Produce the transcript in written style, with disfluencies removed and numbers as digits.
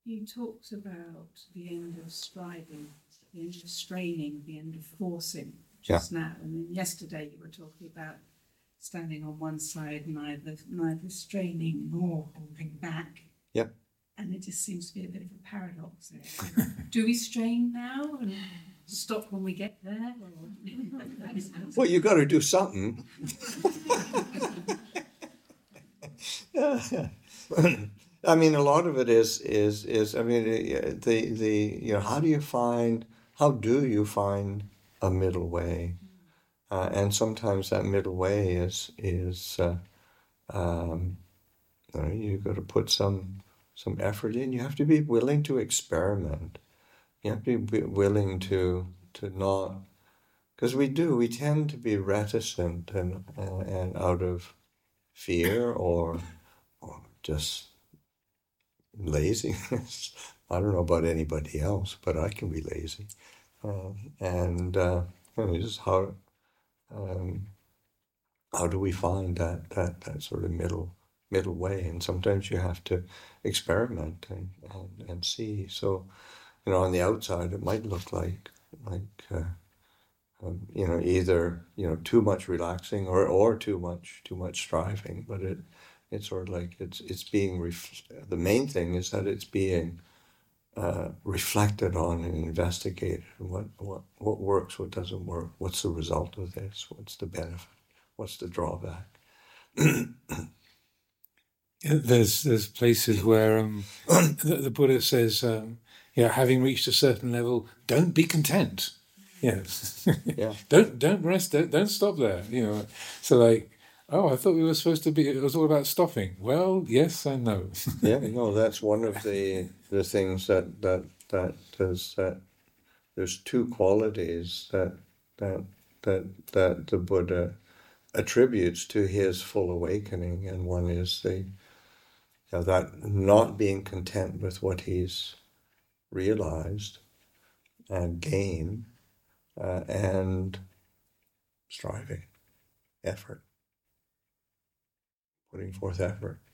You talked about the end of striving, the end of straining, the end of forcing just now. And then yesterday you were talking about standing on one side, neither straining nor holding back. Yep. And it just seems to be a bit of a paradox there. Do we strain now and stop when we get there? Well, you got to do something. I mean, a lot of it is I mean, how do you find a middle way? And sometimes that middle way is you've got to put some effort in. You have to be willing to experiment. You have to be willing to not, because we tend to be reticent and out of fear or just laziness. I don't know about anybody else, but I can be lazy. Just how do we find that sort of middle way? And sometimes you have to experiment and see. So, on the outside, it might look like either too much relaxing or too much striving, but it's sort of like it's being the main thing is that it's being reflected on and investigated. What works, what doesn't work, what's the result of this, what's the benefit, what's the drawback. There's places where the Buddha says, having reached a certain level, don't be content. Yes. Yeah. Don't rest. Don't stop there. So like, I thought we were supposed to be. It was all about stopping. Well, yes and no. Yeah. No, that's one of the things that there's two qualities that the Buddha attributes to his full awakening, and one is that not being content with what he's realized and gained, and striving, effort, putting forth effort.